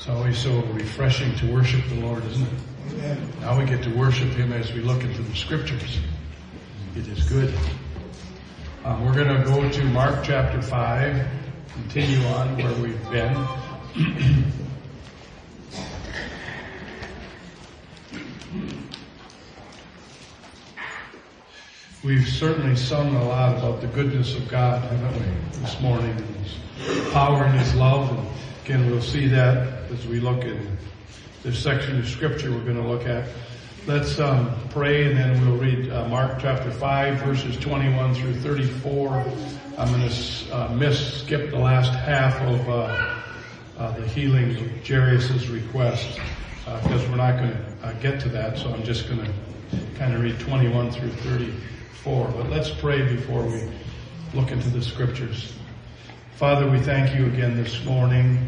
It's always so refreshing to worship the Lord, isn't it? Amen. Now we get to worship Him as we look into the Scriptures. It is good. We're going to go to Mark chapter 5, continue on where we've been. We've certainly sung a lot about the goodness of God, haven't we, this morning, and His power and His love. And again, we'll see that as we look in this section of Scripture we're going to look at. Let's pray, and then we'll read Mark chapter 5, verses 21 through 34. I'm going to skip the last half of the healing of Jairus' request because we're not going to get to that. So I'm just going to kind of read 21 through 34. But let's pray before we look into the Scriptures. Father, we thank you again this morning,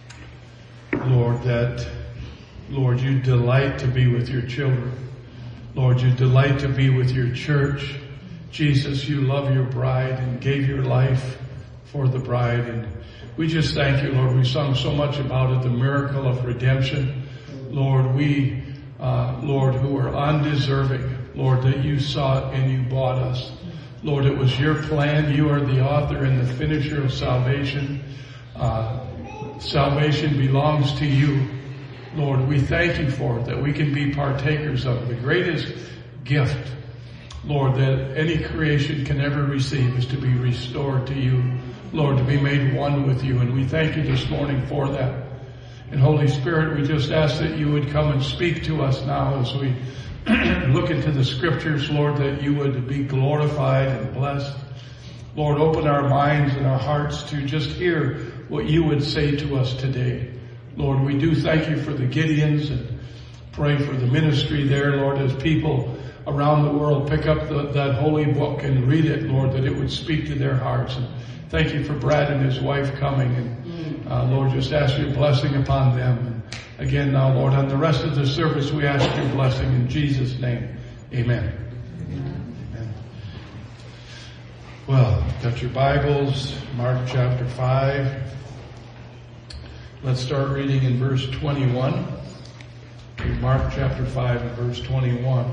Lord, that Lord, you delight to be with your children. Lord, you delight to be with your church. Jesus, you love your bride and gave your life for the bride. And we just thank you, Lord. We sung so much about it, the miracle of redemption. Lord, we, Lord, who are undeserving, Lord, that you saw it and you bought us. Lord, it was your plan. You are the author and the finisher of salvation. Salvation belongs to you. Lord, we thank you for it, that we can be partakers of the greatest gift, Lord, that any creation can ever receive is to be restored to you, Lord, to be made one with you. And we thank you this morning for that. And Holy Spirit, we just ask that you would come and speak to us now as we look into the Scriptures, Lord, that you would be glorified and blessed. Lord, open our minds and our hearts to just hear what you would say to us today. Lord, we do thank you for the Gideons and pray for the ministry there, Lord, as people around the world pick up that holy book and read it, Lord, that it would speak to their hearts. And thank you for Brad and his wife coming. And Lord, just ask your blessing upon them. And again now, Lord, on the rest of the service, we ask your blessing in Jesus' name. Amen. Amen. Well, got your Bibles, Mark chapter 5. Let's start reading in verse 21. Mark chapter 5 and verse 21.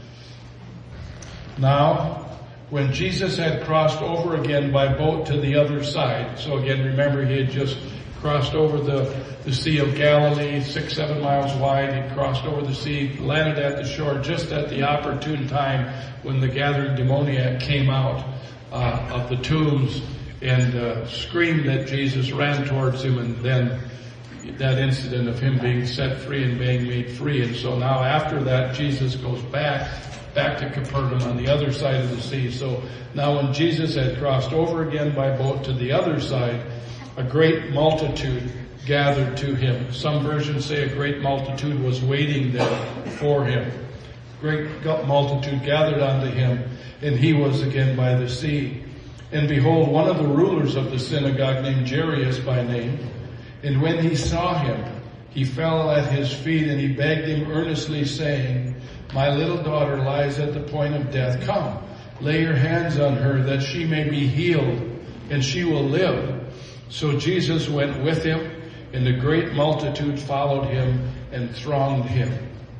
Now, when Jesus had crossed over again by boat to the other side, so again, remember he had just crossed over the Sea of Galilee, 6-7 miles wide. He crossed over the sea, landed at the shore just at the opportune time when the gathering demoniac came out of the tombs and screamed at Jesus, ran towards him, and then that incident of him being set free and being made free. And so now after that, Jesus goes back to Capernaum on the other side of the sea. So now when Jesus had crossed over again by boat to the other side, a great multitude gathered to him. Some versions say a great multitude was waiting there for him. Great multitude gathered unto him, and he was again by the sea. And behold, one of the rulers of the synagogue, named Jairus by name, and when he saw him, he fell at his feet and he begged him earnestly, saying, My little daughter lies at the point of death. Come, lay your hands on her that she may be healed and she will live. So Jesus went with him, and a great multitude followed him and thronged him.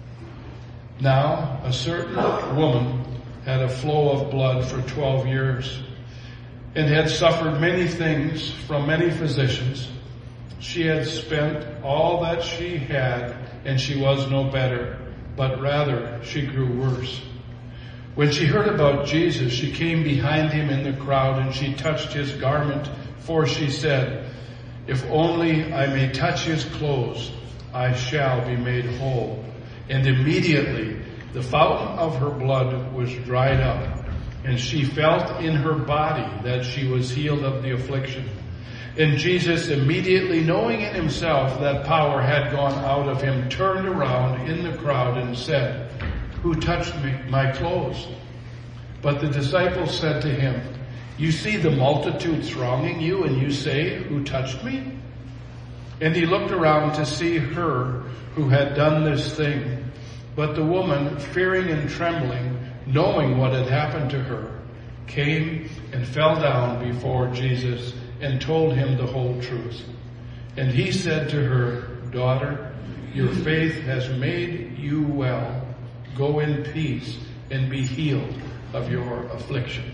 Now a certain woman had a flow of blood for 12 years and had suffered many things from many physicians. She had spent all that she had, and she was no better, but rather she grew worse. When she heard about Jesus, she came behind him in the crowd, and she touched his garment, for she said, If only I may touch his clothes, I shall be made whole. And immediately the fountain of her blood was dried up, and she felt in her body that she was healed of the affliction. And Jesus, immediately knowing in himself that power had gone out of him, turned around in the crowd and said, Who touched my clothes? But the disciples said to him, You see the multitude thronging you, and you say, Who touched me? And he looked around to see her who had done this thing. But the woman, fearing and trembling, knowing what had happened to her, came and fell down before Jesus and told him the whole truth. And he said to her, daughter, your faith has made you well. Go in peace and be healed of your affliction.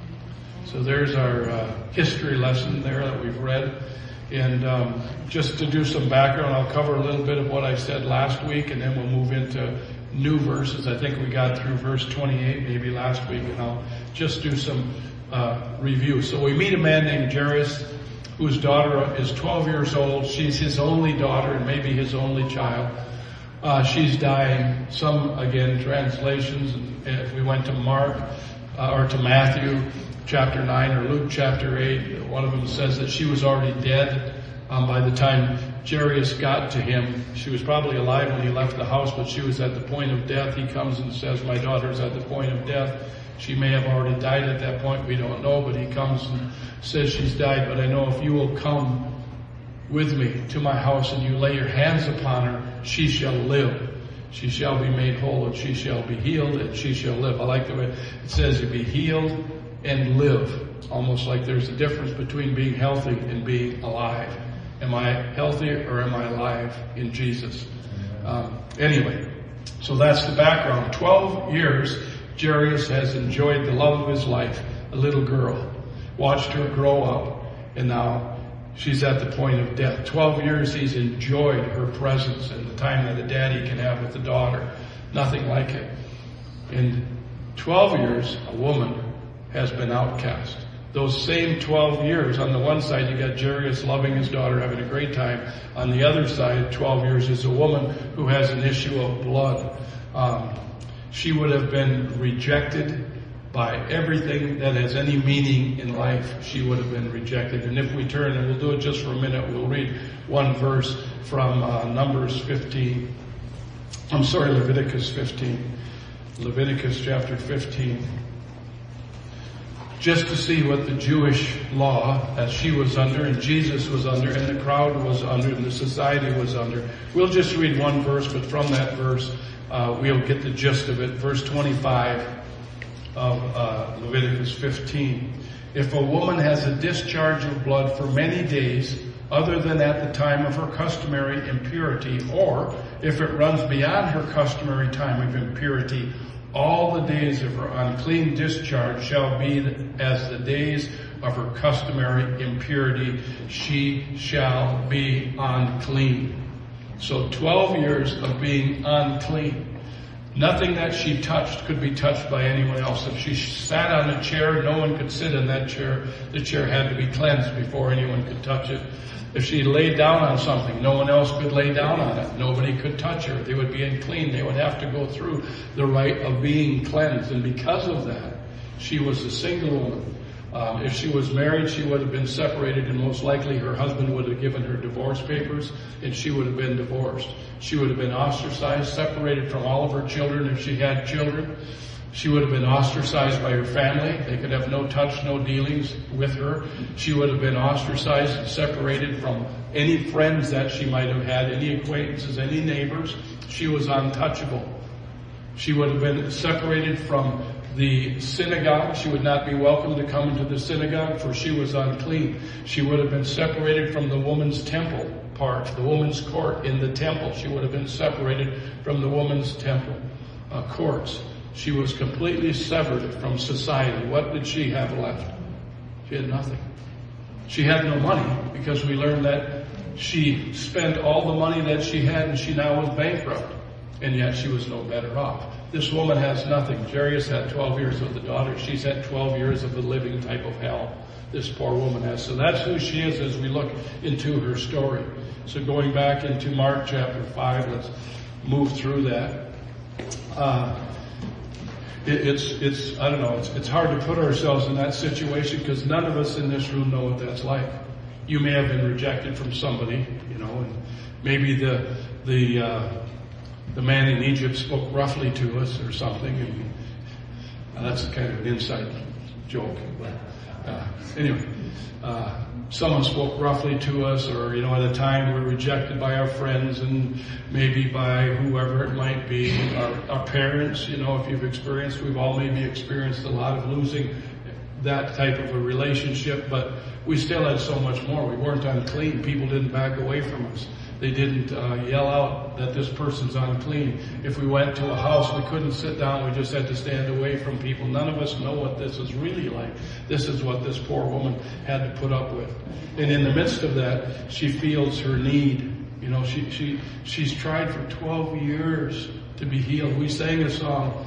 So there's our history lesson there that we've read. And just to do some background, I'll cover a little bit of what I said last week, and then we'll move into new verses. I think we got through verse 28 maybe last week, and I'll just do some review. So we meet a man named Jairus, whose daughter is 12 years old. She's his only daughter and maybe his only child. She's dying. Some, again, translations, if we went to Mark or to Matthew chapter 9 or Luke chapter 8, one of them says that she was already dead by the time Jairus got to him. She was probably alive when he left the house, but she was at the point of death. He comes and says, my daughter's at the point of death. She may have already died at that point. We don't know, but he comes and says she's died. But I know if you will come with me to my house and you lay your hands upon her, she shall live. She shall be made whole, and she shall be healed, and she shall live. I like the way it says to be healed and live. Almost like there's a difference between being healthy and being alive. Am I healthy or am I alive in Jesus? Anyway, so that's the background. 12 years, Jairus has enjoyed the love of his life, a little girl. Watched her grow up, and now she's at the point of death. 12 years he's enjoyed her presence and the time that a daddy can have with the daughter. Nothing like it. In 12 years, a woman has been outcast. Those same 12 years, on the one side you got Jairus loving his daughter, having a great time. On the other side, 12 years is a woman who has an issue of blood. She would have been rejected by everything that has any meaning in life. She would have been rejected. And if we turn, and we'll do it just for a minute, we'll read one verse from Leviticus 15. Leviticus chapter 15. Just to see what the Jewish law that she was under and Jesus was under and the crowd was under and the society was under. We'll just read one verse, but from that verse we'll get the gist of it. Verse 25 of Leviticus 15. If a woman has a discharge of blood for many days, other than at the time of her customary impurity, or if it runs beyond her customary time of impurity, all the days of her unclean discharge shall be as the days of her customary impurity. She shall be unclean. So 12 years of being unclean. Nothing that she touched could be touched by anyone else. If she sat on a chair, no one could sit in that chair. The chair had to be cleansed before anyone could touch it. If she laid down on something, no one else could lay down on it. Nobody could touch her. They would be unclean. They would have to go through the rite of being cleansed. And because of that, she was a single woman. If she was married, she would have been separated, and most likely her husband would have given her divorce papers, and she would have been divorced. She would have been ostracized, separated from all of her children if she had children. She would have been ostracized by her family. They could have no touch, no dealings with her. She would have been ostracized and separated from any friends that she might have had, any acquaintances, any neighbors. She was untouchable. She would have been separated from the synagogue. She would not be welcome to come into the synagogue, for she was unclean. She would have been separated from the woman's temple part, the woman's court in the temple. She would have been separated from the woman's temple courts. She was completely severed from society. What did she have left? She had nothing. She had no money, because we learned that she spent all the money that she had and she now was bankrupt. And yet she was no better off. This woman has nothing. Jairus had 12 years of the daughter. She's had 12 years of the living type of hell this poor woman has. So that's who she is as we look into her story. So going back into Mark chapter 5, let's move through that. It's hard to put ourselves in that situation, because none of us in this room know what that's like. You may have been rejected from somebody, and maybe the man in Egypt spoke roughly to us or something, and that's kind of an inside joke. But anyway, someone spoke roughly to us, or at a time we're rejected by our friends and maybe by whoever it might be, our parents. If you've experienced, we've all maybe experienced a lot of losing that type of a relationship, but we still had so much more. We weren't unclean. People didn't back away from us. They didn't yell out that this person's unclean. If we went to a house, we couldn't sit down. We just had to stand away from people. None of us know what this is really like. This is what this poor woman had to put up with. And in the midst of that, she feels her need. You know, she's tried for 12 years to be healed. We sang a song.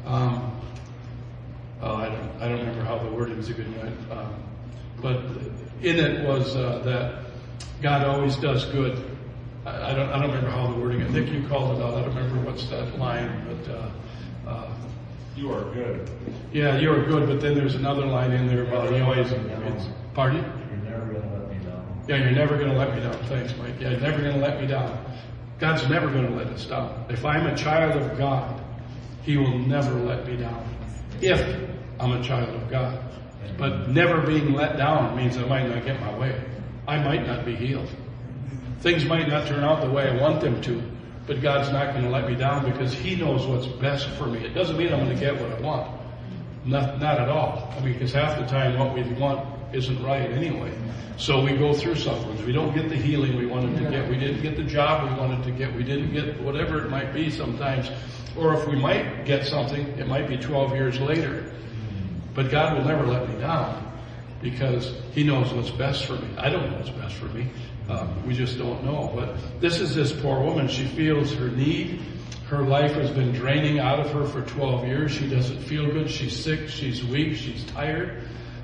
I don't remember how the wording's even went. But in it was that God always does good. I don't remember how the wording. I think you called it out. I don't remember what's that line, but you are good. Yeah, you are good. But then there's another line in there about he always. Pardon? You're never going to let me down. Yeah, you're never going to let me down. Thanks, Mike. Yeah, you're never going to let me down. God's never going to let us down. If I'm a child of God, He will never let me down. If I'm a child of God. But never being let down means I might not get my way. I might not be healed. Things might not turn out the way I want them to, but God's not going to let me down because He knows what's best for me. It doesn't mean I'm going to get what I want. Not at all. I mean, because half the time what we want isn't right anyway. So we go through sufferings. We don't get the healing we wanted to get. We didn't get the job we wanted to get. We didn't get whatever it might be sometimes. Or if we might get something, it might be 12 years later. But God will never let me down because He knows what's best for me. I don't know what's best for me. We just don't know. But this is this poor woman. She feels her need. Her life has been draining out of her for 12 years. She doesn't feel good. She's sick. She's weak. She's tired.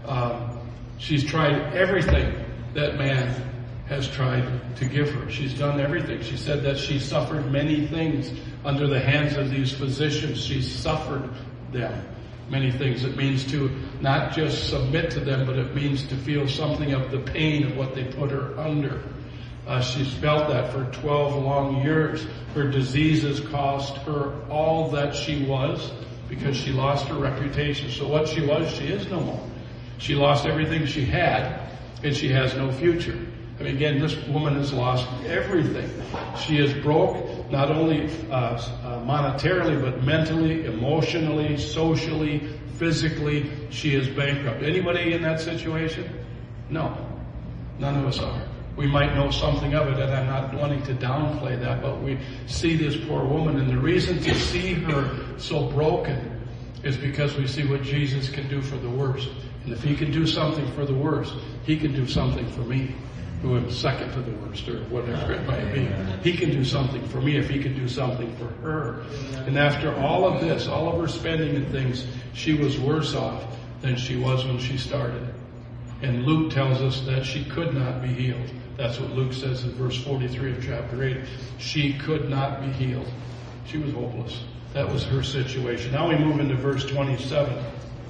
She's tried everything that man has tried to give her. She's done everything. She said that she suffered many things under the hands of these physicians. She's suffered them. Many things. It means to not just submit to them, but it means to feel something of the pain of what they put her under. She's felt that for 12 long years. Her diseases cost her all that she was because she lost her reputation. So what she was, she is no more. She lost everything she had, and she has no future. I mean, again, this woman has lost everything. She is broke, not only monetarily, but mentally, emotionally, socially, physically. She is bankrupt. Anybody in that situation? No. None of us are. We might know something of it, and I'm not wanting to downplay that, but we see this poor woman, and the reason to see her so broken is because we see what Jesus can do for the worst. And if He can do something for the worst, He can do something for me, who am second to the worst, or whatever it might be. He can do something for me if He can do something for her. And after all of this, all of her spending and things, she was worse off than she was when she started. And Luke tells us that she could not be healed. That's what Luke says in verse 43 of chapter 8. She could not be healed. She was hopeless. That was her situation. Now we move into verse 27.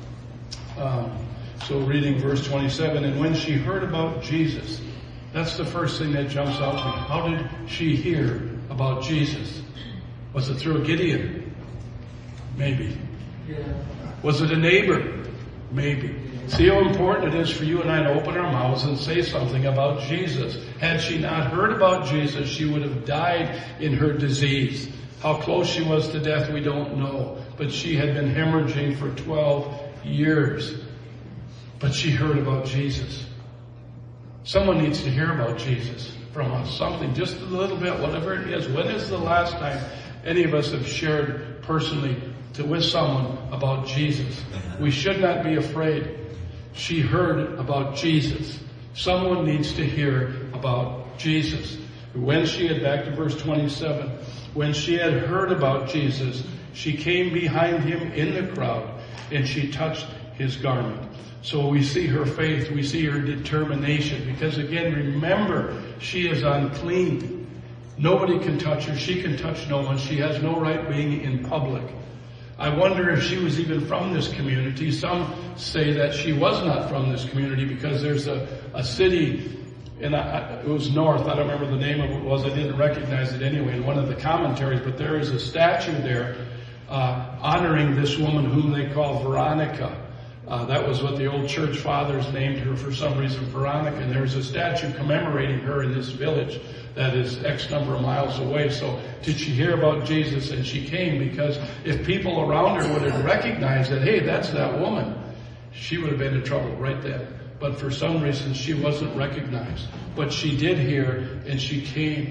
So reading verse 27, and when she heard about Jesus, that's the first thing that jumps out to me. How did she hear about Jesus? Was it through a Gideon? Maybe. Was it a neighbor? Maybe. See how important it is for you and I to open our mouths and say something about Jesus. Had she not heard about Jesus, she would have died in her disease. How close she was to death, we don't know. But she had been hemorrhaging for 12 years. But she heard about Jesus. Someone needs to hear about Jesus from us. Something, just a little bit, whatever it is. When is the last time any of us have shared personally with someone about Jesus? We should not be afraid. She heard about Jesus. Someone needs to hear about Jesus. When she had, back to verse 27, when she had heard about Jesus, she came behind Him in the crowd and she touched His garment. So we see her faith, we see her determination, because again, remember, she is unclean. Nobody can touch her. She can touch no one. She has no right being in public. I wonder if she was even from this community. Some say that she was not from this community because there's a city, and it was north. I don't remember the name of it was. I didn't recognize it anyway in one of the commentaries, but there is a statue there honoring this woman whom they call Veronica. That was what the old church fathers named her for some reason, Veronica. And there's a statue commemorating her in this village that is X number of miles away. So did she hear about Jesus? And she came because if people around her would have recognized that, hey, that's that woman, she would have been in trouble right then. But for some reason, she wasn't recognized. But she did hear, and she came.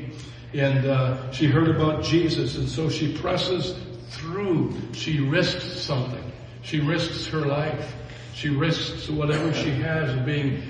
And she heard about Jesus, and so she presses through. She risks something. She risks her life. She risks whatever she has of being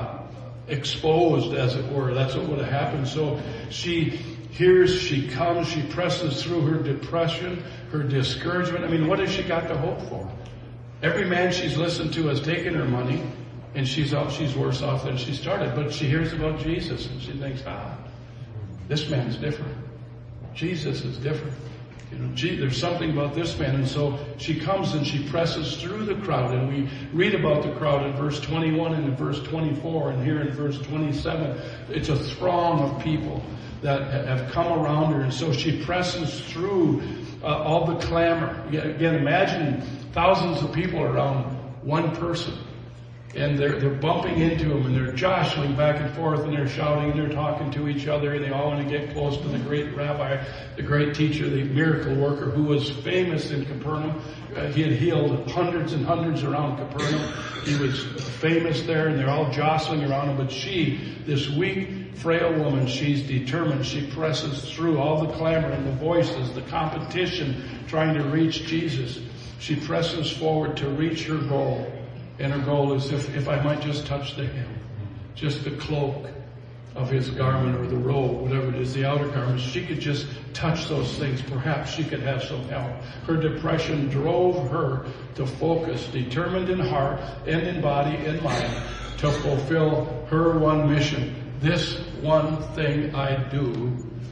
exposed, as it were. That's what would have happened. So she hears, she comes, she presses through her depression, her discouragement. I mean, what has she got to hope for? Every man she's listened to has taken her money, and she's worse off than she started. But she hears about Jesus, and she thinks, this man's different. Jesus is different. There's something about this man. And so she comes and she presses through the crowd. And we read about the crowd in verse 21 and in verse 24. And here in verse 27, it's a throng of people that have come around her. And so she presses through all the clamor. Again, imagine thousands of people around one person. And they're bumping into him, and they're jostling back and forth, and they're shouting, and they're talking to each other, and they all want to get close to the great rabbi, the great teacher, the miracle worker who was famous in Capernaum. He had healed hundreds and hundreds around Capernaum. He was famous there, and they're all jostling around him. But she, this weak, frail woman, she's determined. She presses through all the clamor and the voices, the competition, trying to reach Jesus. She presses forward to reach her goal. And her goal is, if I might just touch the hem, just the cloak of his garment or the robe, whatever it is, the outer garments, she could just touch those things. Perhaps she could have some help. Her depression drove her to focus, determined in heart and in body and mind, to fulfill her one mission. This one thing I do,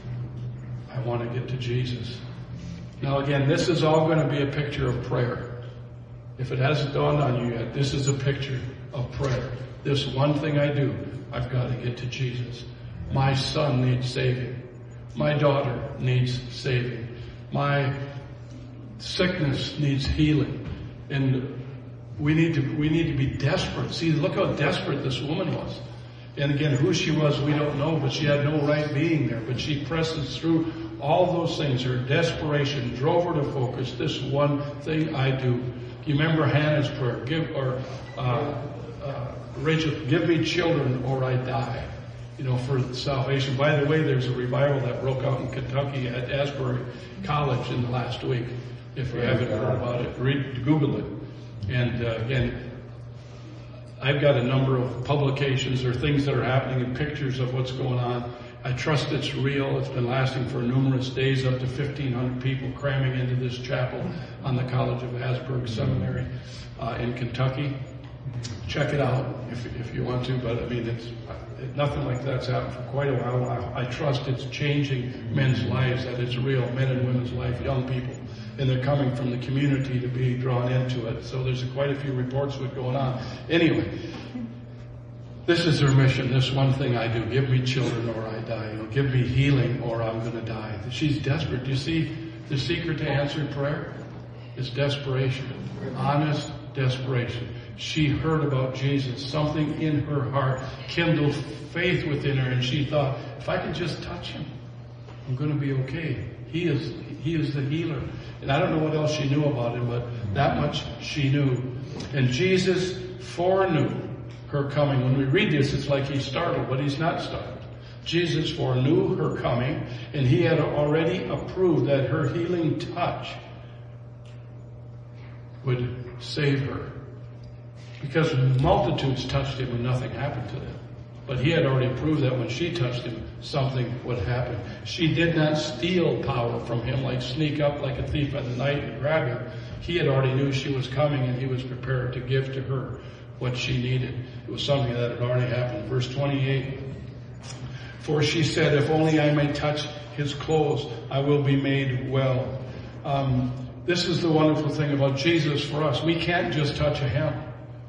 I want to get to Jesus. Now again, this is all going to be a picture of prayer. If it hasn't dawned on you yet, this is a picture of prayer. This one thing I do, I've got to get to Jesus. My son needs saving. My daughter needs saving. My sickness needs healing. And we need to be desperate. See, look how desperate this woman was. And again, who she was, we don't know, but she had no right being there. But she presses through all those things. Her desperation drove her to focus. This one thing I do. You remember Hannah's prayer, Rachel, give me children or I die, for salvation. By the way, there's a revival that broke out in Kentucky at Asbury College in the last week. If you haven't heard about it, Google it. And again, I've got a number of publications or things that are happening and pictures of what's going on. I trust it's real. It's been lasting for numerous days, up to 1,500 people cramming into this chapel on the College of Asbury Seminary in Kentucky. Check it out if you want to, but I mean, it's nothing like that's happened for quite a while. I trust it's changing men's lives, that it's real, men and women's life, young people, and they're coming from the community to be drawn into it. So there's quite a few reports of it going on. Anyway, this is her mission. This one thing I do. Give me children or I die. Give me healing or I'm going to die. She's desperate. Do you see the secret to answered prayer? It's desperation. Honest desperation. She heard about Jesus. Something in her heart kindled faith within her, and she thought, if I can just touch him, I'm going to be okay. He is the healer. And I don't know what else she knew about him, but that much she knew. And Jesus foreknew her coming. When we read this, it's like he's startled, but he's not startled. Jesus foreknew her coming, and he had already approved that her healing touch would save her. Because multitudes touched him and nothing happened to them. But he had already proved that when she touched him, something would happen. She did not steal power from him, like sneak up like a thief in the night and grab him. He had already knew she was coming, and he was prepared to give to her what she needed. It was something that had already happened. Verse 28, for she said, if only I may touch his clothes, I will be made well. This is the wonderful thing about Jesus for us. We can't just touch a hem.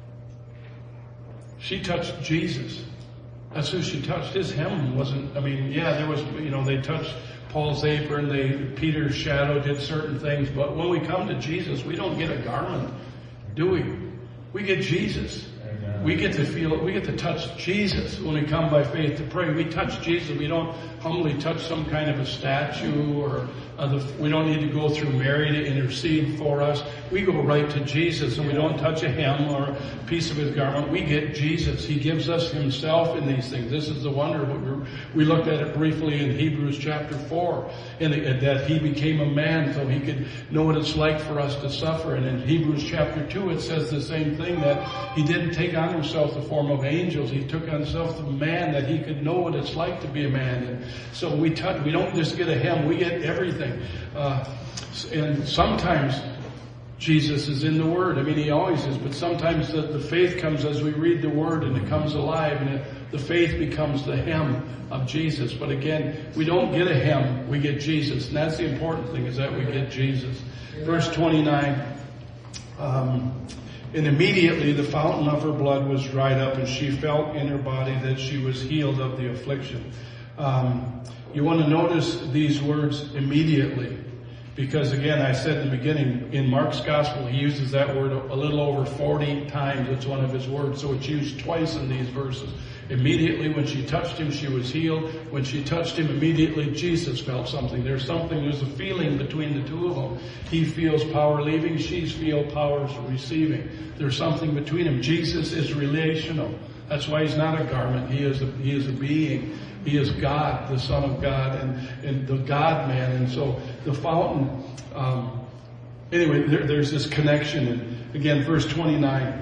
She touched Jesus. That's who she touched. His hem wasn't, there was, they touched Paul's apron, Peter's shadow did certain things, but when we come to Jesus, we don't get a garment, do we? We get Jesus. Amen. We get to touch Jesus when we come by faith to pray. We touch Jesus. We don't humbly touch some kind of a statue, or we don't need to go through Mary to intercede for us. We go right to Jesus, and we don't touch a hem or a piece of his garment. We get Jesus. He gives us himself in these things. This is the wonder of what we looked at it briefly in Hebrews chapter 4, and that he became a man so he could know what it's like for us to suffer. And in Hebrews chapter 2, it says the same thing, that he didn't take on himself the form of angels. He took on himself the man, that he could know what it's like to be a man. And so we don't just get a hem, we get everything. And sometimes Jesus is in the Word. I mean, he always is, but sometimes the faith comes as we read the Word, and it comes alive, and the faith becomes the hem of Jesus. But again, we don't get a hem, we get Jesus. And that's the important thing, is that we get Jesus. Verse 29, and immediately the fountain of her blood was dried up, and she felt in her body that she was healed of the affliction. You want to notice these words, immediately, because again, I said in the beginning, in Mark's gospel, he uses that word a little over 40 times. It's one of his words, so it's used twice in these verses. Immediately when she touched him, she was healed. When she touched him, immediately Jesus felt something. There's a feeling between the two of them. He feels power leaving, she feels power receiving. There's something between them. Jesus is relational. That's why he's not a garment. He is a being. He is God, the Son of God, and the God-man. And so the fountain, anyway, there's this connection. And again, verse 29,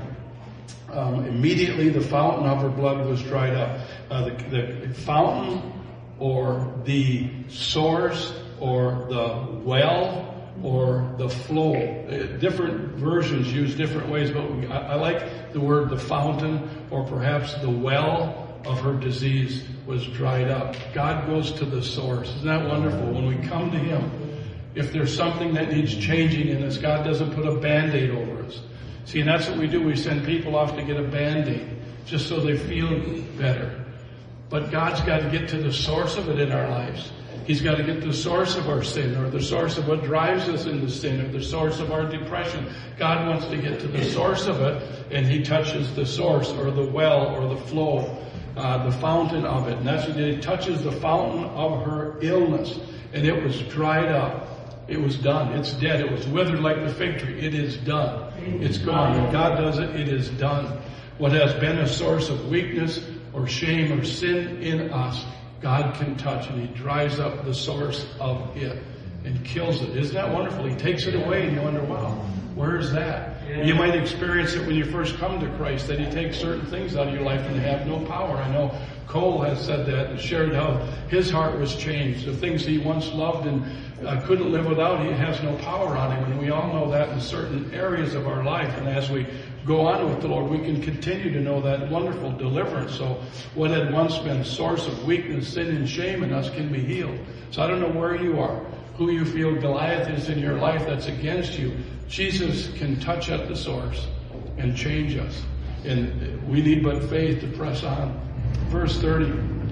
immediately the fountain of her blood was dried up. The fountain, or the source, or the well, or the flow. Different versions use different ways, but I like the word the fountain, or perhaps the well of her disease was dried up. God goes to the source. Isn't that wonderful? When we come to him, if there's something that needs changing in us, God doesn't put a Band-Aid over us. See, and that's what we do. We send people off to get a Band-Aid just so they feel better. But God's got to get to the source of it in our lives. He's got to get to the source of our sin, or the source of what drives us into sin, or the source of our depression. God wants to get to the source of it, and he touches the source, or the well, or the flow, the fountain of it. And that's what he touches, the fountain of her illness. And it was dried up. It was done. It's dead. It was withered like the fig tree. It is done. It's gone. When God does it, it is done. What has been a source of weakness or shame or sin in us, God can touch, and he dries up the source of it and kills it. Isn't that wonderful? He takes it away, and you wonder, wow, where is that? Yeah. You might experience it when you first come to Christ, that he takes certain things out of your life and they have no power. I know Cole has said that and shared how his heart was changed. The things he once loved and couldn't live without, he has no power on him. And we all know that in certain areas of our life. And as we go on with the Lord, we can continue to know that wonderful deliverance. So what had once been a source of weakness, sin, and shame in us can be healed. So I don't know where you are, who you feel Goliath is in your life that's against you. Jesus can touch at the source and change us. And we need but faith to press on. Verse 30.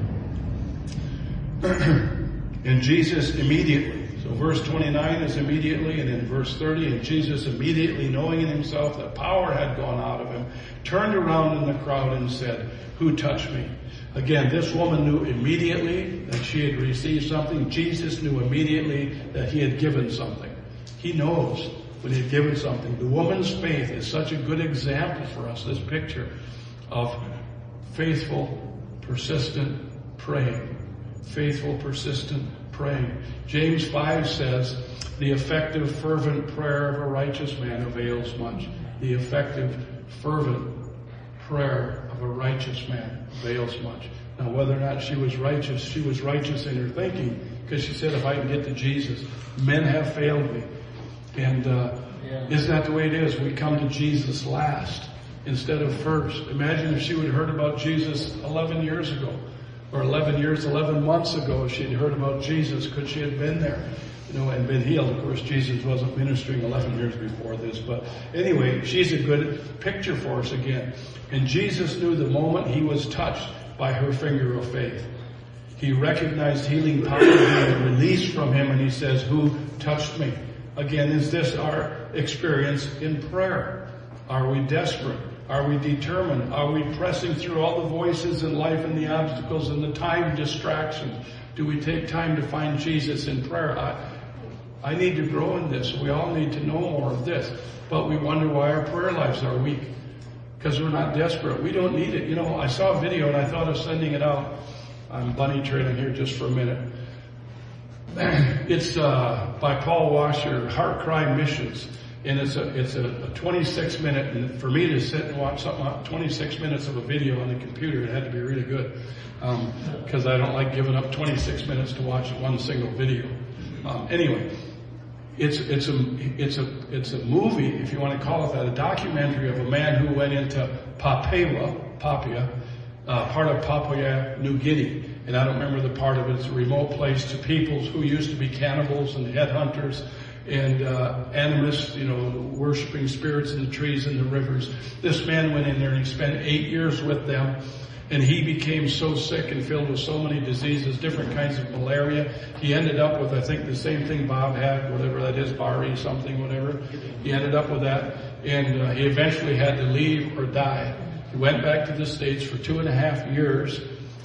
And Jesus immediately. So verse 29 is immediately, and in verse 30, and Jesus immediately, knowing in himself that power had gone out of him, turned around in the crowd and said, "Who touched me?" Again, this woman knew immediately that she had received something. Jesus knew immediately that he had given something. He knows when he had given something. The woman's faith is such a good example for us, this picture of faithful, persistent praying. Faithful, persistent praying. James 5 says, the effective, fervent prayer of a righteous man avails much. The effective, fervent prayer of a righteous man avails much. Now, whether or not she was righteous in her thinking, because she said, if I can get to Jesus, men have failed me. And isn't that the way it is? We come to Jesus last instead of first. Imagine if she would have heard about Jesus 11 years ago. Or 11 months ago, she'd heard about Jesus. Could she have been there, and been healed? Of course, Jesus wasn't ministering 11 years before this. But anyway, she's a good picture for us again. And Jesus knew the moment he was touched by her finger of faith. He recognized healing power being released from him, and he says, "Who touched me?" Again, is this our experience in prayer? Are we desperate? Are we determined? Are we pressing through all the voices in life and the obstacles and the time distractions? Do we take time to find Jesus in prayer? I need to grow in this. We all need to know more of this. But we wonder why our prayer lives are weak. Because we're not desperate. We don't need it. You know, I saw a video and I thought of sending it out. I'm bunny trailing here just for a minute. It's by Paul Washer, Heart Cry Missions. And it's a 26 minute, and for me to sit and watch something, 26 minutes of a video on the computer, it had to be really good. Because I don't like giving up 26 minutes to watch one single video. Anyway, it's a movie, if you want to call it that, a documentary of a man who went into Papua, part of Papua New Guinea. And I don't remember the part of it. It's a remote place to peoples who used to be cannibals and headhunters and animists, you know, worshiping spirits in the trees and the rivers. This man went in there and he spent 8 years with them. And he became so sick and filled with so many diseases, different kinds of malaria. He ended up with, I think, the same thing Bob had, whatever that is, Bari something, whatever. He ended up with that. And he eventually had to leave or die. He went back to the States for 2.5 years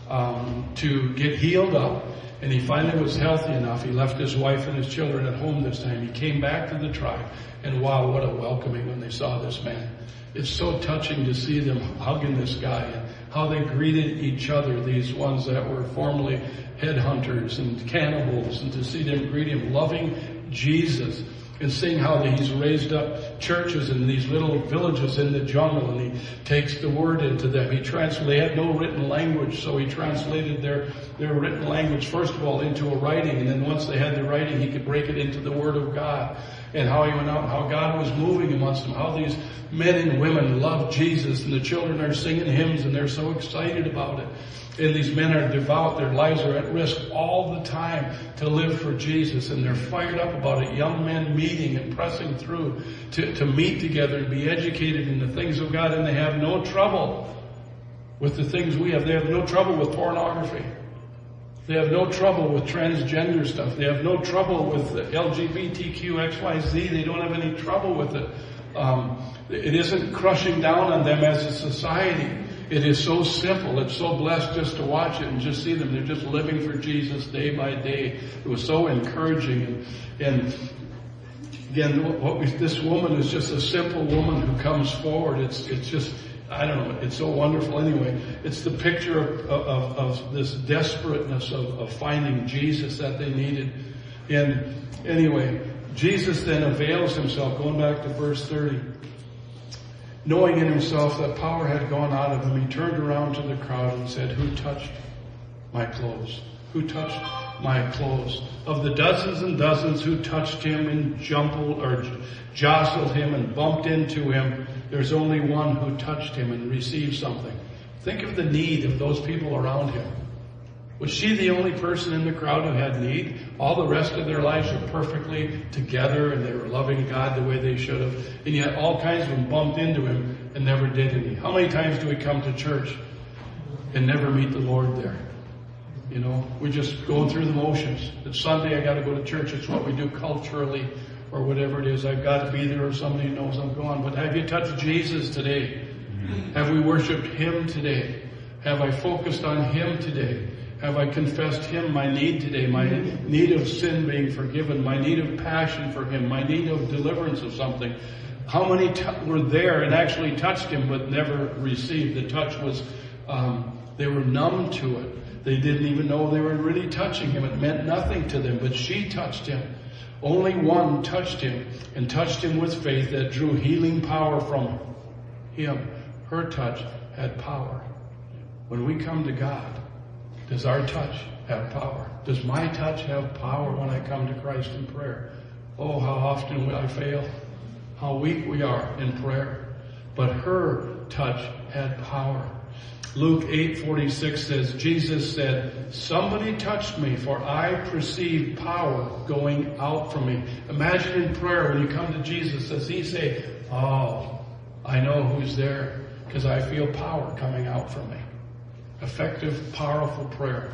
to get healed up. And he finally was healthy enough. He left his wife and his children at home this time. He came back to the tribe. And wow, what a welcoming when they saw this man. It's so touching to see them hugging this guy and how they greeted each other, these ones that were formerly headhunters and cannibals, and to see them greet him, loving Jesus, and seeing how he's raised up churches in these little villages in the jungle, and he takes the word into them. They had no written language, so he translated their written language, first of all, into a writing, and then once they had the writing, he could break it into the Word of God. And how he went out, how God was moving amongst them, how these men and women love Jesus, and the children are singing hymns and they're so excited about it. And these men are devout, their lives are at risk all the time to live for Jesus, and they're fired up about it. Young men meeting and pressing through to meet together and be educated in the things of God, and they have no trouble with the things we have. They have no trouble with pornography. They have no trouble with transgender stuff. They have no trouble with LGBTQ, XYZ. They don't have any trouble with it. It isn't crushing down on them as a society. It is so simple. It's so blessed just to watch it and just see them. They're just living for Jesus day by day. It was so encouraging. And again, this woman is just a simple woman who comes forward. It's just, I don't know, it's so wonderful anyway. It's the picture of this desperateness of finding Jesus that they needed. And anyway, Jesus then avails himself, going back to verse 30, knowing in himself that power had gone out of him, he turned around to the crowd and said, "Who touched my clothes? Who touched my clothes?" Of the dozens and dozens who touched him and jostled him and bumped into him, there's only one who touched him and received something. Think of the need of those people around him. Was she the only person in the crowd who had need? All the rest of their lives were perfectly together and they were loving God the way they should have. And yet all kinds of them bumped into him and never did any. How many times do we come to church and never meet the Lord there? You know, we're just going through the motions. It's Sunday, I got to go to church. It's what we do culturally or whatever it is. I've got to be there or somebody knows I'm gone. But have you touched Jesus today? Have we worshiped him today? Have I focused on him today? Have I confessed him, my need today, my need of sin being forgiven, my need of passion for him, my need of deliverance of something? How many were there and actually touched him but never received? The touch was, they were numb to it. They didn't even know they were really touching him. It meant nothing to them, but she touched him. Only one touched him and touched him with faith that drew healing power from him. Her touch had power. When we come to God, does our touch have power? Does my touch have power when I come to Christ in prayer? Oh, how often I fail. How weak we are in prayer. But her touch had power. Luke 8:46 says, Jesus said, "Somebody touched me, for I perceive power going out from me." Imagine in prayer when you come to Jesus, does he say, "Oh, I know who's there because I feel power coming out from me"? Effective, powerful prayer.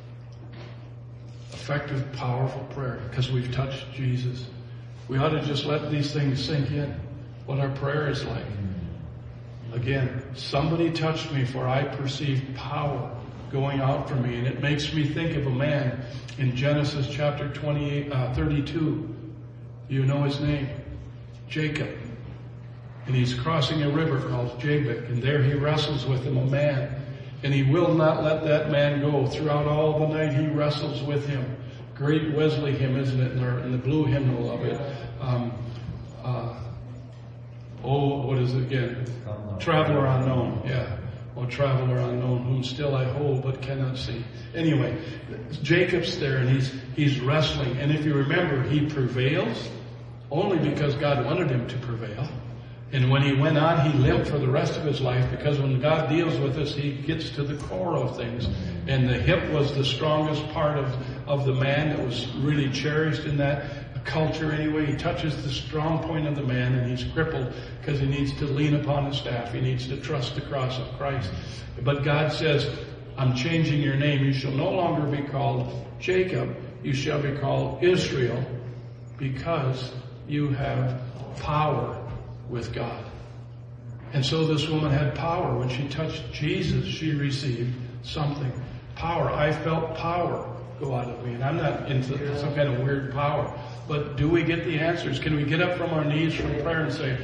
Effective, powerful prayer because we've touched Jesus. We ought to just let these things sink in, what our prayer is like. Again, somebody touched me, for I perceive power going out from me. And it makes me think of a man in Genesis chapter 32. You know his name? Jacob. And he's crossing a river called Jabbok, and there he wrestles with him, a man. And he will not let that man go. Throughout all the night he wrestles with him. Great Wesley hymn, isn't it? In the blue hymnal of it. What is it again? Traveler Unknown, yeah. Oh, Traveler Unknown, whom still I hold but cannot see. Anyway, Jacob's there and he's wrestling. And if you remember, he prevails only because God wanted him to prevail. And when he went on, he limped for the rest of his life, because when God deals with us, he gets to the core of things. And the hip was the strongest part of the man that was really cherished in that culture anyway. He touches the strong point of the man, and he's crippled because he needs to lean upon his staff. He needs to trust the cross of Christ. But God says, I'm changing your name. You shall no longer be called Jacob. You shall be called Israel, because you have power with God. And so this woman had power. When she touched Jesus, she received something. Power. I felt power go out of me. And I'm not into some kind of weird power. But do we get the answers? Can we get up from our knees from prayer and say,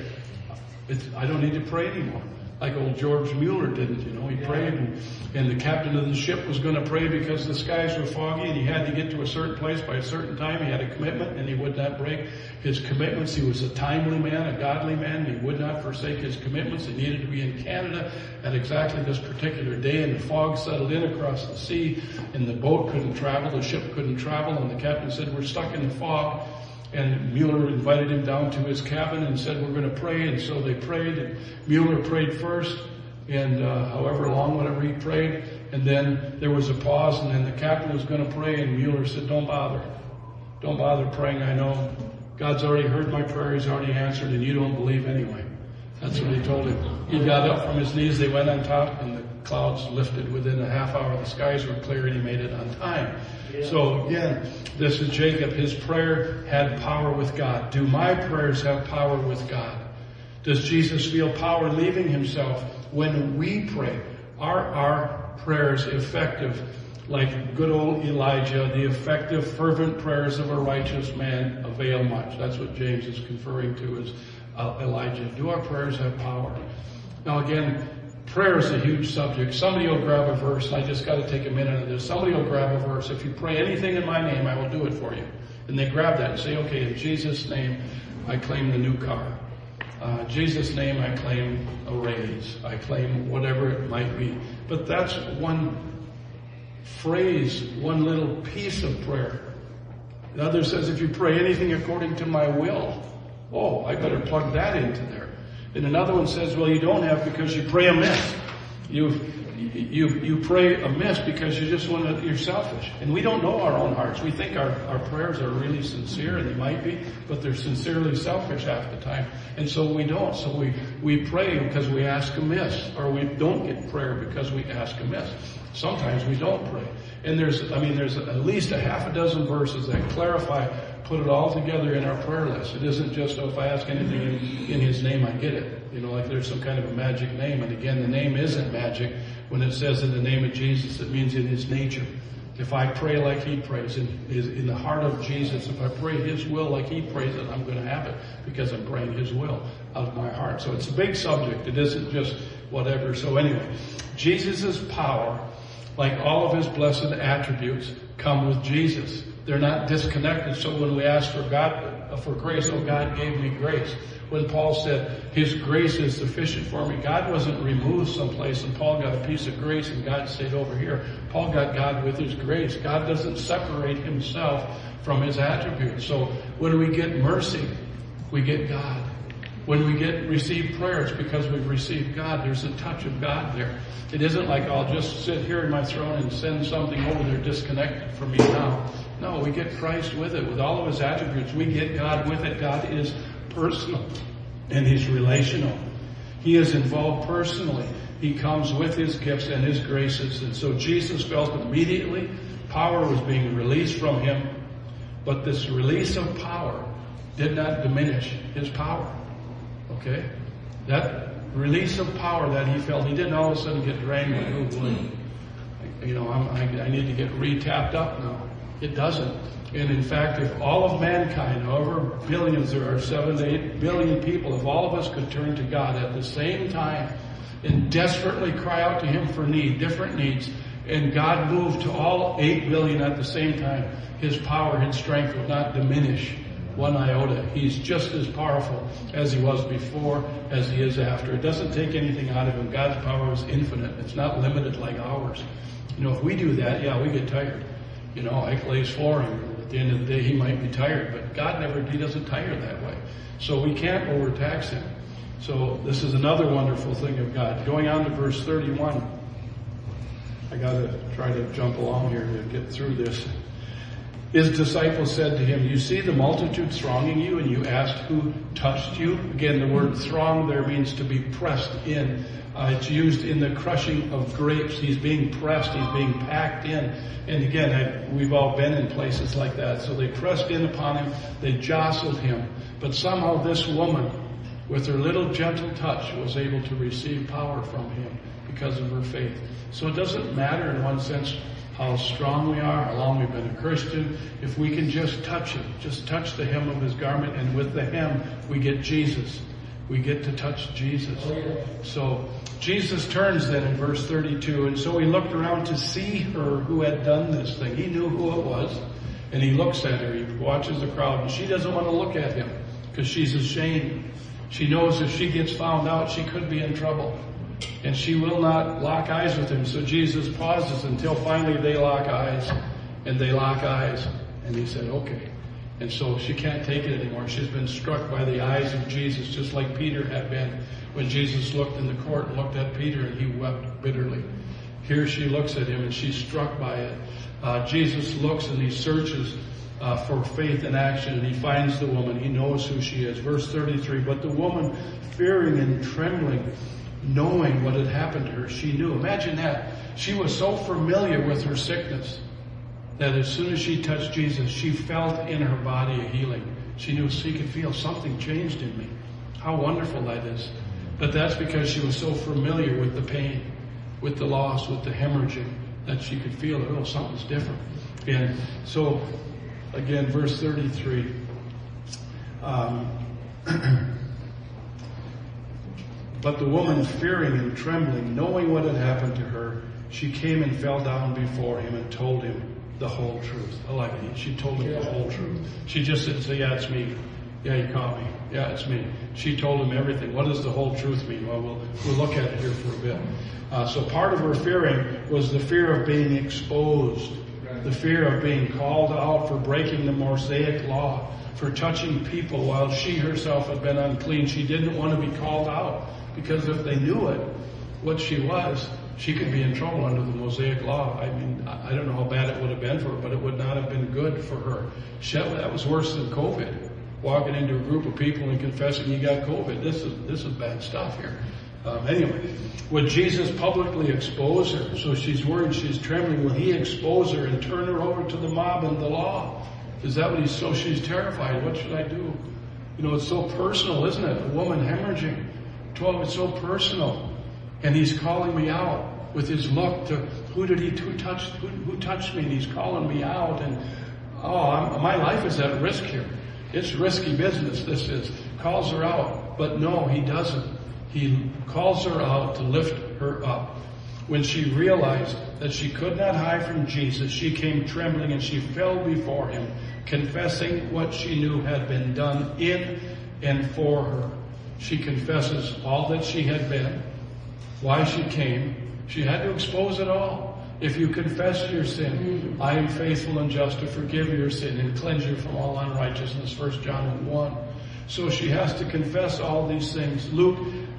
I don't need to pray anymore? Like old George Mueller didn't, He prayed, and the captain of the ship was going to pray because the skies were foggy and he had to get to a certain place by a certain time. He had a commitment and he would not break his commitments. He was a timely man, a godly man. He would not forsake his commitments. He needed to be in Canada at exactly this particular day, and the fog settled in across the sea and the boat couldn't travel, the ship couldn't travel, and the captain said, we're stuck in the fog. And Mueller invited him down to his cabin and said, we're going to pray. And so they prayed, and Mueller prayed first, and however long, whatever he prayed. And then there was a pause, and then the captain was going to pray, and Mueller said, don't bother. Don't bother praying. I know God's already heard my prayer. He's already answered, and you don't believe anyway. That's what he told him. He got up from his knees. They went on top, and the clouds lifted within a half hour. The skies were clear, and he made it on time. So again, this is Jacob. His prayer had power with God. Do my prayers have power with God? Does Jesus feel power leaving himself when we pray? Are our prayers effective? Like good old Elijah, the effective, fervent prayers of a righteous man avail much. That's what James is conferring to as Elijah. Do our prayers have power? Now again, prayer is a huge subject. Somebody will grab a verse, and I just got to take a minute on this. Somebody will grab a verse. If you pray anything in my name, I will do it for you. And they grab that and say, okay, in Jesus' name, I claim the new car. In Jesus' name, I claim a raise. I claim whatever it might be. But that's one phrase, one little piece of prayer. The other says, if you pray anything according to my will, I better plug that into there. And another one says, well, you don't have because you pray amiss. You pray amiss because you just want to, you're selfish. And we don't know our own hearts. We think our prayers are really sincere, and they might be, but they're sincerely selfish half the time. And so we don't. So we pray because we ask amiss, or we don't get prayer because we ask amiss. Sometimes we don't pray. And there's at least a half a dozen verses that clarify, put it all together in our prayer list. It isn't just, if I ask anything in his name, I get it. Like there's some kind of a magic name. And again, the name isn't magic. When it says in the name of Jesus, it means in his nature. If I pray like he prays, in the heart of Jesus, if I pray his will like he prays it, I'm going to have it because I'm praying his will out of my heart. So it's a big subject. It isn't just whatever. So anyway, Jesus' power, like all of his blessed attributes, come with Jesus. They're not disconnected. So when we ask for God, for grace, God gave me grace. When Paul said, his grace is sufficient for me, God wasn't removed someplace and Paul got a piece of grace and God stayed over here. Paul got God with his grace. God doesn't separate himself from his attributes. So when we get mercy, we get God. When we receive prayers because we've received God, there's a touch of God there. It isn't like I'll just sit here in my throne and send something over there disconnected from me now. No, we get Christ with it, with all of his attributes. We get God with it. God is personal and he's relational. He is involved personally. He comes with his gifts and his graces. And so Jesus felt immediately power was being released from him. But this release of power did not diminish his power. Okay? That release of power that he felt, he didn't all of a sudden get drained by, I need to get re-tapped up now. It doesn't. And in fact, if all of mankind, however billions there are, 7 to 8 billion people, if all of us could turn to God at the same time and desperately cry out to Him for different needs, and God moved to all 8 billion at the same time, His power and strength would not diminish one iota. He's just as powerful as He was before, as He is after. It doesn't take anything out of Him. God's power is infinite. It's not limited like ours. If we do that, we get tired. Ike lays flooring. At the end of the day, he might be tired, but God He doesn't tire that way. So we can't overtax Him. So this is another wonderful thing of God. Going on to verse 31. I gotta try to jump along here to get through this. His disciples said to Him, "You see the multitude thronging you, and you ask who touched you?" Again, the word throng there means to be pressed in. It's used in the crushing of grapes. He's being pressed. He's being packed in. And again, we've all been in places like that. So they pressed in upon Him. They jostled Him. But somehow this woman, with her little gentle touch, was able to receive power from Him because of her faith. So it doesn't matter in one sense how strong we are, how long we've been a Christian. If we can just touch Him, just touch the hem of His garment, and with the hem we get Jesus. We get to touch Jesus. So Jesus turns then in verse 32, and so He looked around to see her who had done this thing. He knew who it was, and He looks at her. He watches the crowd, and she doesn't want to look at Him because she's ashamed. She knows if she gets found out, she could be in trouble, and she will not lock eyes with Him. So Jesus pauses until finally they lock eyes, and they lock eyes, and He said, "Okay." And so she can't take it anymore. She's been struck by the eyes of Jesus, just like Peter had been when Jesus looked in the court and looked at Peter and he wept bitterly. Here she looks at Him and she's struck by it. Jesus looks and He searches for faith in action, and He finds the woman. He knows who she is. Verse 33, but the woman, fearing and trembling, knowing what had happened to her, she knew. Imagine that. She was so familiar with her sickness that as soon as she touched Jesus, she felt in her body a healing. She knew she could feel something changed in me. How wonderful that is. But that's because she was so familiar with the pain, with the loss, with the hemorrhaging, that she could feel, something's different. And so, again, verse 33. But the woman, fearing and trembling, knowing what had happened to her, she came and fell down before Him and told Him the whole truth. I like it. She told Him the whole truth. She just didn't say, "Yeah, it's me. Yeah, you caught me. Yeah, it's me." She told Him everything. What does the whole truth mean? Well, we'll look at it here for a bit. So part of her fearing was the fear of being exposed, the fear of being called out for breaking the Mosaic law, for touching people while she herself had been unclean. She didn't want to be called out because if they knew what she was, she could be in trouble under the Mosaic law. I mean, I don't know how bad it would have been for her, but it would not have been good for her. That was worse than COVID. Walking into a group of people and confessing you got COVID. This is bad stuff here. Anyway, would Jesus publicly expose her? So she's worried, she's trembling. Will He expose her and turn her over to the mob and the law? Is that what so she's terrified. What should I do? It's so personal, isn't it? A woman hemorrhaging. It's so personal. And He's calling me out with His look to who touched me, and He's calling me out, and my life is at risk here. It's risky business, this is. Calls her out, but no, He doesn't. He calls her out to lift her up. When she realized that she could not hide from Jesus, she came trembling and she fell before Him, confessing what she knew had been done in and for her. She confesses all that she had been, why she came. She had to expose it all. If you confess your sin, I am faithful and just to forgive your sin and cleanse you from all unrighteousness, 1 John 1. So she has to confess all these things. Luke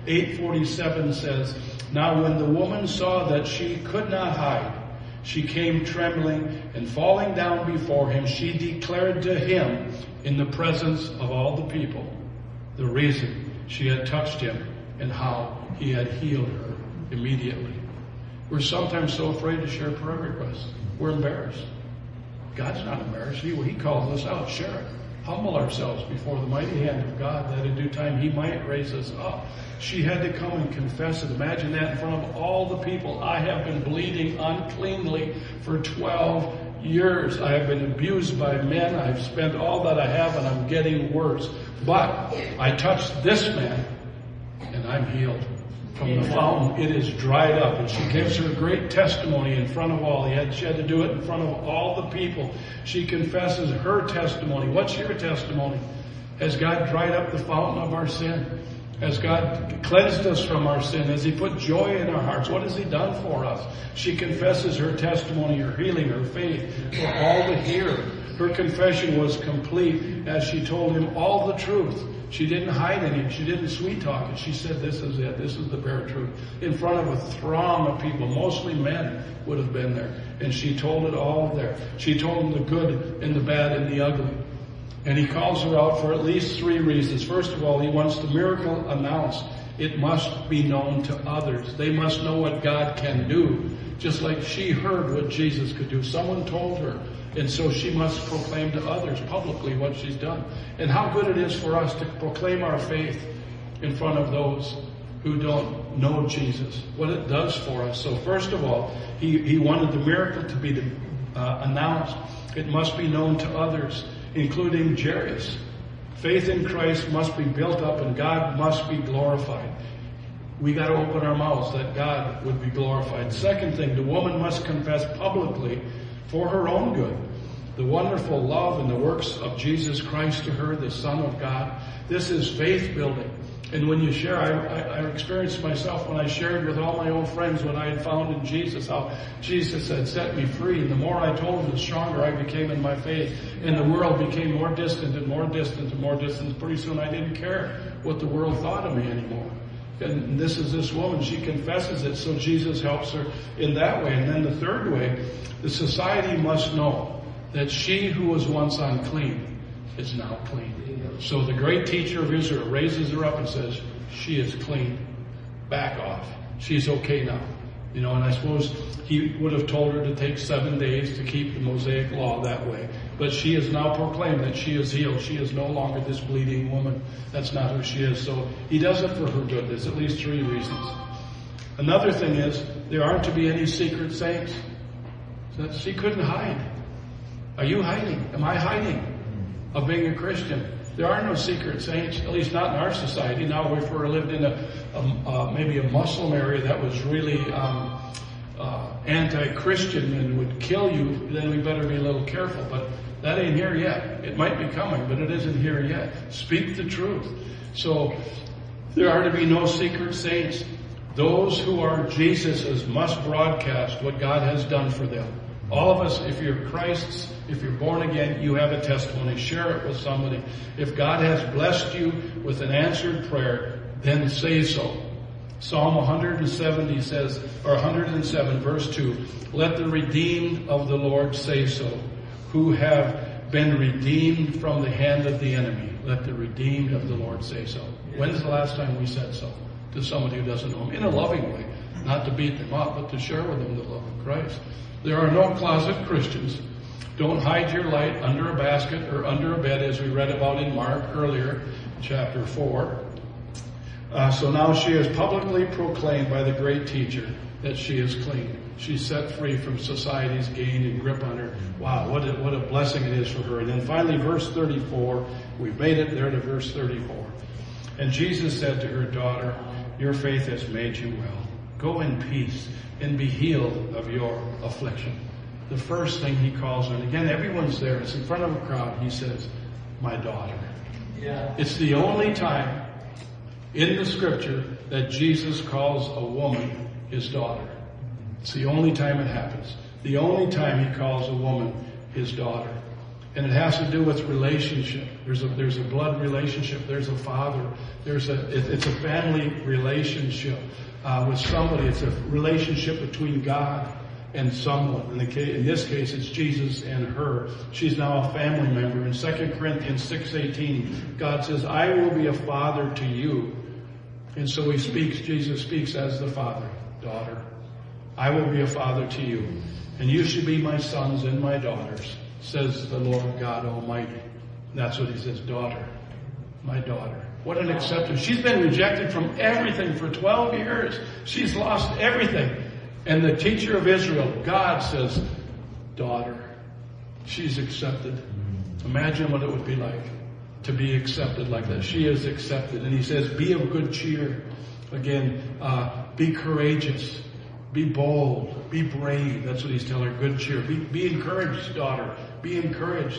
8:47 says, now when the woman saw that she could not hide, she came trembling, and falling down before Him, she declared to Him in the presence of all the people the reason she had touched Him and how He had healed her immediately. We're sometimes so afraid to share prayer requests. We're embarrassed. God's not embarrassed. He calls us out. Share it. humble ourselves before the mighty hand of God, that in due time He might raise us up. She had to come and confess it. Imagine that in front of all the people. I have been bleeding uncleanly for 12 years. I have been abused by men. I've spent all that I have, and I'm getting worse. But I touched this man, and I'm healed. From the fountain, it is dried up. And she gives her great testimony in front of all. She had to do it in front of all the people. She confesses her testimony. What's your testimony? Has God dried up the fountain of our sin? Has God cleansed us from our sin? Has He put joy in our hearts? What has He done for us? She confesses her testimony, her healing, her faith for all to hear. Her confession was complete as she told him all the truth. She didn't hide any. She didn't sweet talk it. She said, this is it. This is the bare truth. In front of a throng of people, mostly men would have been there. And she told it all there. She told them the good and the bad and the ugly. And He calls her out for at least 3 reasons. First of all, He wants the miracle announced. It must be known to others. They must know what God can do. Just like she heard what Jesus could do. Someone told her. And so she must proclaim to others publicly what she's done. And how good it is for us to proclaim our faith in front of those who don't know Jesus. What it does for us. So first of all, he wanted the miracle to be announced. It must be known to others, including Jairus. Faith in Christ must be built up and God must be glorified. We got to open our mouths that God would be glorified. Second thing, the woman must confess publicly for her own good the wonderful love and the works of Jesus Christ to her, the Son of God. This is faith building. And when you share, I experienced myself when I shared with all my old friends what I had found in Jesus, how Jesus had set me free. And the more I told them, the stronger I became in my faith. And the world became more distant and more distant and more distant. Pretty soon I didn't care what the world thought of me anymore. And this is this woman. She confesses it, so Jesus helps her in that way. And then the third way, the society must know that she who was once unclean is now clean. So the great teacher of Israel raises her up and says, she is clean. Back off. She's okay now. You know, and I suppose he would have told her to take 7 days to keep the Mosaic law that way. But she has now proclaimed that she is healed. She is no longer this bleeding woman. That's not who she is. So he does it for her good. There's at least 3 reasons. Another thing is, there aren't to be any secret saints. So she couldn't hide. Are you hiding? Am I hiding of being a Christian? There are no secret saints, at least not in our society. Now, if we lived in maybe a Muslim area that was really anti-Christian and would kill you, then we better be a little careful. But that ain't here yet. It might be coming, but it isn't here yet. Speak the truth. So there are to be no secret saints. Those who are Jesus's must broadcast what God has done for them. All of us, if you're Christ's, if you're born again, you have a testimony. Share it with somebody. If God has blessed you with an answered prayer, then say so. Psalm 170 says, or 107 verse 2, let the redeemed of the Lord say so, who have been redeemed from the hand of the enemy. Let the redeemed of the Lord say so. When's the last time we said so to somebody who doesn't know Him? In a loving way, not to beat them up, but to share with them the love of Christ. There are no closet Christians. Don't hide your light under a basket or under a bed, as we read about in Mark earlier, chapter 4. So now she is publicly proclaimed by the great teacher that she is clean. She's set free from society's gain and grip on her. Wow, what a blessing it is for her. And then finally, verse 34, we made it there to verse 34. And Jesus said to her, daughter, your faith has made you well. Go in peace and be healed of your affliction. The first thing he calls her, and again, everyone's there. It's in front of a crowd. He says, my daughter. Yeah. It's the only time in the scripture that Jesus calls a woman his daughter. It's the only time it happens. The only time he calls a woman his daughter. And it has to do with relationship. There's a blood relationship. There's a father. It's a family relationship with somebody. It's a relationship between God and someone. In this case, it's Jesus and her. She's now a family member. In 2 Corinthians 6:18, God says, I will be a father to you. And so Jesus speaks as the father. Daughter, I will be a father to you. And you should be my sons and my daughters, says the Lord God Almighty. And that's what he says, daughter, my daughter. What an acceptance. She's been rejected from everything for 12 years. She's lost everything. And the teacher of Israel, God, says, daughter. She's accepted. Imagine what it would be like to be accepted like that. She is accepted. And he says, be of good cheer. Again, be courageous. Be bold. Be brave. That's what he's telling her. Good cheer. Be encouraged, daughter. Be encouraged.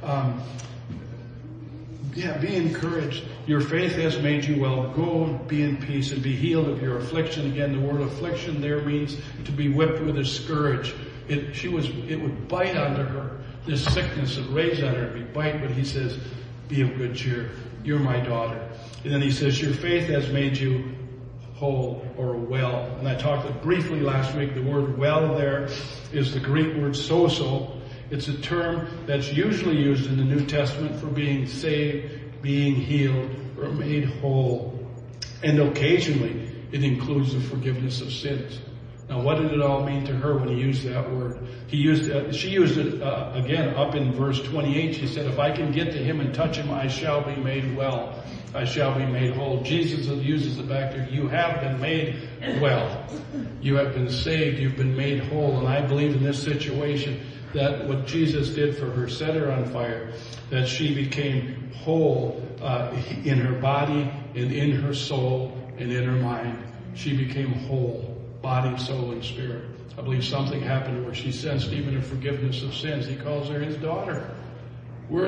Be encouraged. Your faith has made you well. Go, be in peace, and be healed of your affliction. Again, the word affliction there means to be whipped with a scourge. It would bite onto her. This sickness would rage on her. It would bite, but he says, be of good cheer. You're my daughter. And then he says, your faith has made you whole or well. And I talked briefly last week. The word well there is the Greek word sozo. It's a term that's usually used in the New Testament for being saved, being healed, or made whole. And occasionally, it includes the forgiveness of sins. Now, what did it all mean to her when he used that word? She used it again up in verse 28. She said, if I can get to him and touch him, I shall be made well. I shall be made whole. Jesus uses it back there. You have been made well. You have been saved. You've been made whole. And I believe in this situation that what Jesus did for her set her on fire, that she became whole in her body and in her soul and in her mind. She became whole, body, soul, and spirit. I believe something happened where she sensed even a forgiveness of sins. He calls her his daughter. We're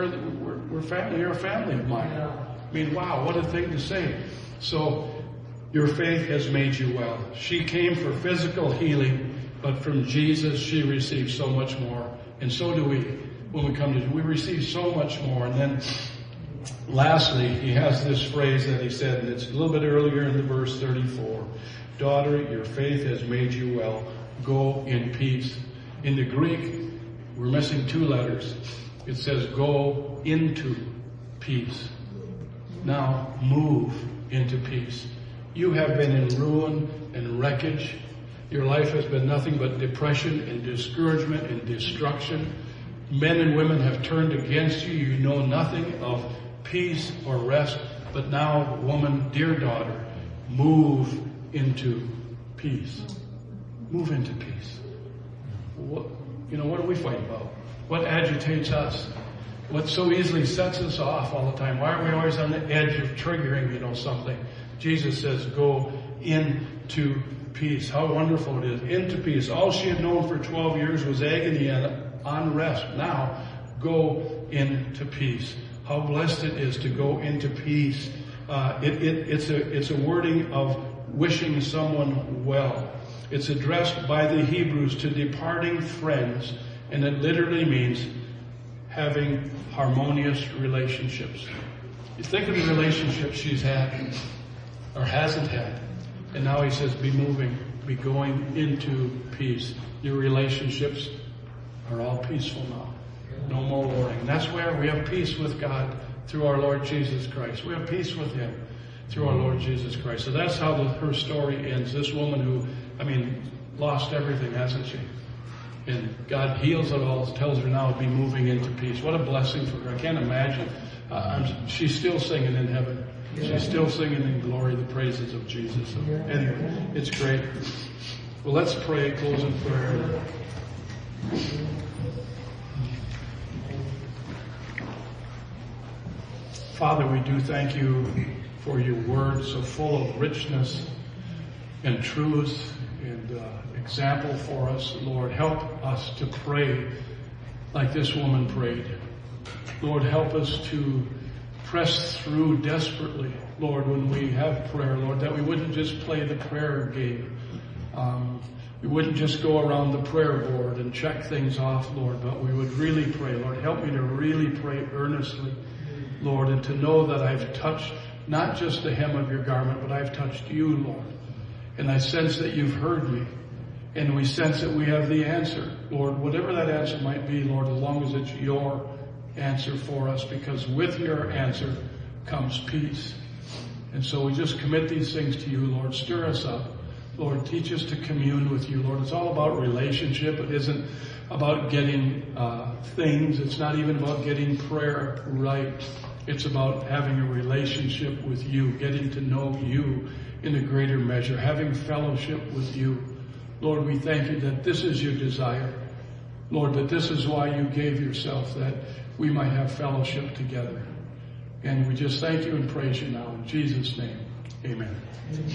family. You're a family of mine. I mean, wow, what a thing to say. So, your faith has made you well. She came for physical healing, but from Jesus, she received so much more. And so do we. When we come to, we receive so much more. And then, lastly, he has this phrase that he said, and it's a little bit earlier in the verse 34. Daughter, your faith has made you well. Go in peace. In the Greek, we're missing 2 letters. It says go into peace. Now move into peace. You have been in ruin and wreckage. Your life has been nothing but depression and discouragement and destruction. Men and women have turned against you. You know nothing of peace or rest. But now, woman, dear daughter, move into peace. Move into peace. What do we fight about? What agitates us? What so easily sets us off all the time? Why are we always on the edge of triggering, something? Jesus says, go into peace. How wonderful it is. Into peace. All she had known for 12 years was agony and unrest. Now, go into peace. How blessed it is to go into peace. It's a wording of wishing someone well. It's addressed by the Hebrews to departing friends, and it literally means having harmonious relationships. You think of the relationships she's had or hasn't had. And now he says, be moving, be going into peace. Your relationships are all peaceful now. No more warring. And that's where we have peace with God through our Lord Jesus Christ. We have peace with him through our Lord Jesus Christ. So that's how her story ends. This woman who, lost everything, hasn't she? And God heals it all, tells her now to be moving into peace. What a blessing for her. I can't imagine. She's still singing in heaven. She's still singing in glory the praises of Jesus. So anyway, it's great. Well, let's pray, close in prayer. Father, we do thank you for your word so full of richness and truth and example for us. Lord, help us to pray like this woman prayed. Lord, help us to press through desperately, Lord, when we have prayer, Lord, that we wouldn't just play the prayer game. We wouldn't just go around the prayer board and check things off, Lord, but we would really pray. Lord, help me to really pray earnestly, Lord, and to know that I've touched not just the hem of your garment, but I've touched you, Lord. And I sense that you've heard me. And we sense that we have the answer, Lord, whatever that answer might be, Lord, as long as it's your answer for us, because with your answer comes peace. And so we just commit these things to you, Lord. Stir us up. Lord, teach us to commune with you, Lord. It's all about relationship. It isn't about getting things. It's not even about getting prayer right. It's about having a relationship with you, getting to know you in a greater measure, having fellowship with you. Lord, we thank you that this is your desire. Lord, that this is why you gave yourself, that we might have fellowship together. And we just thank you and praise you now. In Jesus' name, amen.